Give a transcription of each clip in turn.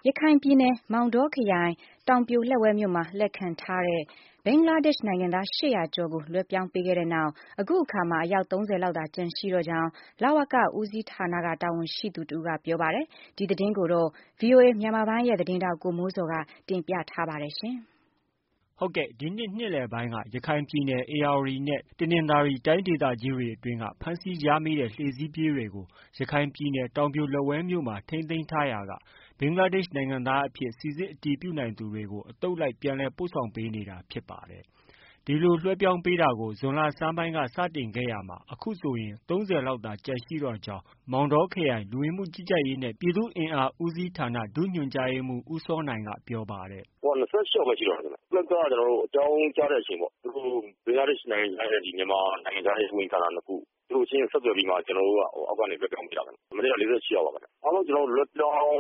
ရခိုင်ပြည်နယ်မောင်တောခရိုင်တောင်ပြိုလက်ဝဲမြို့မှာလက်ခံထားတဲ့ဘင်္ဂလားဒေ့ရှ်နိုင်ငံသား800ကျော်ကိုလွှဲပြောင်းပေးခဲ့တဲ့နောက်အခုအခါမှာအယောက်30လောက်သာကျန်ရှိတော့ကြောင်းလဝကဦးစီးဌာနကတာဝန်ရှိသူတဦးကပြောပါတယ်။ဒီသတင်းကိုတော့ VOA မြန်မာပိုင်းရဲ့သတင်းထောက်ကိုမိုးဇော်ကတင်ပြထားပါတယ်။ဒီနှစ်လယ်ပိုင်းကရခိုင်ပြည်နယ်ဧရာဝတီနဲ့တနင်္သာရီတိုင်းဒေသကြီးတွေအတွင်းကဖမ်းဆီးရမိတဲ့လှေစီးပြေးတွေကိုရခိုင်ပြည်နယ်တောင်ပြိုလက်ဝဲမြို့မှာထိန်းသိမ်းထားရာကဘင်္ဂလားဒေ့ရှ်နိုင်ငံသားအဖြစ်စိစစ်အတည်ပြုနိုင်သူတွေကိုအသုတ်လိုက်ပြန်လည်ပို့ဆောင်ပေးနေတာဖြစ်ပါတယ်။ ဒီလိုလွှဲပြောင်းပေးတာကိုဇွန်လဆန်းပိုင်းကစတင်ခဲ့ရာမှာအခုဆိုရင်30လောက်သာကျန်ရှိတော့ကြောင်းမောင်တောခရိုင်လူဝင်မှုကြီးကြပ်ရေးနဲ့ပြည်သူ့အင်အားဦးစီးဌာနဒုညွှန်ကြားရေးမှူးဦးစောနိုင်ကပြောပါတယ်။ 28ယောက်ပဲရှိတော့တယ်ခင်ဗျ။ လွှဲပြောင်းတာအကြောင်းကြားတဲ့အချိန်ပေါ့။ သူတို့ဘင်္ဂလားဒေ့ရှ်နိုင်ငံနဲ့မြန်မာနိုင်ငံခြားရေးဝန်ကြီးဌာနနှစ်ခုသူတို့ချင်းဆက်သွယ်ပြီးမှကျနော်တို့ကအောက်ကနေလွှဲပြောင်းပေးတာခင်ဗျ။ မနေ့က48ယောက်ပါခင်ဗျ။ အားလုံးကျနော်တို့လွှဲပြောင်းတာ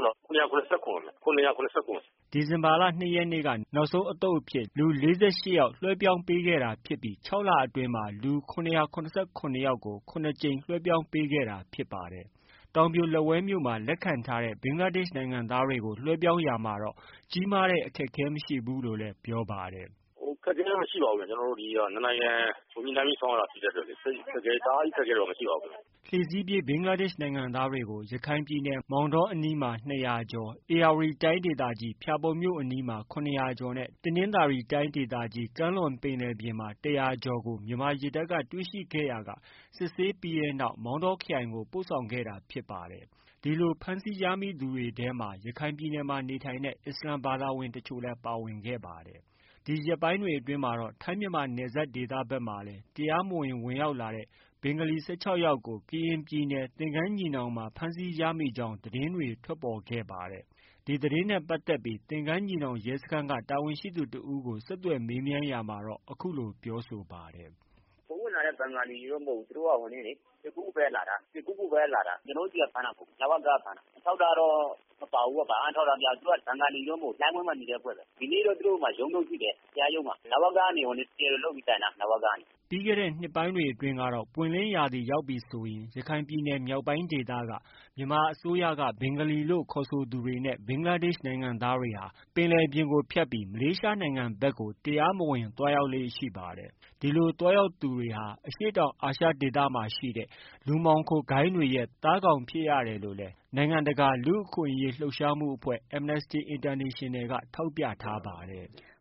779 ဒီဇင်ဘာလ 2ရက်နေ့ကနောက်ဆုံးအသုတ်အဖြစ်လူ48ယောက်လွှဲပြောင်းပေးခဲ့တာဖြစ်ပြီး6လအတွင်းမှာလူ777ယောက်ကို7ကြိမ်လွှဲပြောင်းပေးခဲ့တာဖြစ်ပါတယ်။ တောင်ပြိုလက်ဝဲမြို့မှာလက်ခံထားတဲ့ဘင်္ဂလားဒေ့ရှ်နိုင်ငံသားတွေကိုလွှဲပြောင်းရာမှာတော့ကြီးမားတဲ့အခက်အခဲမရှိဘူးလို့လည်းပြောပါတယ်။ “အခက်အခဲမရှိပါဘူးခင်ဗျ။ ကျနော်တို့နှစ်နိုင်ငံညှိနှိုင်းပြီးဆောင်ရွက်တာဖြစ်တဲ့အတွက်တအားကြီးအခက်အခဲတော့မရှိပါဘူးခင်ဗျ။ ” လှေစီးပြေးဘင်္ဂလားဒေ့ရှ်နိုင်ငံသားတွေကိုရခိုင်ပြည်နယ်မောင်တောအနီးမှာ200ကျော်၊ဧရာဝတီတိုင်းဒေသကြီးဖျာပုံမြို့အနီးမှာ700ကျော်နဲ့တနင်္သာရီတိုင်းဒေသကြီးကမ်းလွန်ပင်လယ်ပြင်မှာ100ကျော်ကိုမြန်မာရေတပ်ကတွေ့ရှိခဲ့ရာကစစ်ဆေးပြီးတဲ့နောက်မောင်တောခရိုင်ကိုပို့ဆောင်ခဲ့တာဖြစ်ပါတယ်။ ဒီလိုဖမ်းဆီးရမိသူတွေထဲမှာရခိုင်ပြည်နယ်မှာနေထိုင်တဲ့အစ္စလာမ်ဘာသာဝင်တချို့လည်းပါဝင်ခဲ့ပါတယ်။ ဒီရက်ပိုင်းတွေအတွင်းမှာတော့ထိုင်းမြန်မာနယ်စပ်ဒေသဘက်မှာလည်းတရားမဝင်ဝင်ရောက်လာတဲ့ဘင်္ဂလီ16ယောက်ကိုကရင်ပြည်နယ်သင်္ကန်းညီနောင်မှာဖမ်းဆီးရမိကြောင်းသတင်းတွေထွက်ပေါ်ခဲ့ပါတယ်။ ဒီသတင်းနဲ့ပတ်သက်ပြီးသင်္ကန်းညီနောင်ရဲစခန်းကတာဝန်ရှိသူတဦးကိုဆက်သွယ်မေးမြန်းရာမှာတော့အခုလိုပြောဆိုပါတယ်။ “ခိုးဝင်လာတဲ့ဘင်္ဂါလီတွေတော့မဟုတ်ဘူး။ သူတို့ကရွှေကူးဘက်ကလာတာ။ ကျနော်တို့ဆီကဖမ်းတာမဟုတ်ဘူး။ လဝက က ဖမ်းတာ။ အထောက်အထားတော့မပါဘူး။ ဘာအထောက်အထားပြမလဲ။ သူတို့ကဘင်္ဂါလီတော့မဟုတ်ဘူး။ လှိုင်းဘွဲမှာနေတဲ့အဖွဲ့ပဲ။ ဒီနေ့တော့သူတို့ရုံးထုတ်ရှိတယ်။ တရားရုံးမှာ။ လဝက ကနေတရားလိုလုပ်ပြီးတိုင်တာ။ လဝက ကနေ။” ပြီးခဲ့တဲ့နှစ်ပိုင်းတွေအတွင်းကတော့ပွင့်လင်းရာသီရောက်ပြီဆိုရင်ရခိုင်ပြည်နယ်မြောက်ပိုင်းဒေသကမြန်မာအစိုးရကဘင်္ဂလီလို့ခေါ်ဆိုသူတွေနဲ့ဘင်္ဂလားဒေ့ရှ်နိုင်ငံသားတွေဟာပင်လယ်ပြင်ကိုဖြတ်ပြီးမလေးရှားနိုင်ငံဘက်ကိုတရားမဝင်သွားရောက်လေ့ရှိပါတယ်။ ဒီလိုသွားရောက်သူတွေဟာအရှေ့တောင်အာရှဒေသမှာရှိတဲ့လူမှောင်ခိုဂိုဏ်းတွေရဲ့သားကောင်ဖြစ်ရတယ်လို့လည်းနိုင်ငံတကာလူ့အခွင့်အရေးလှုပ်ရှားမှုအဖွဲ့Amnesty International ကထောက်ပြထားပါတယ်။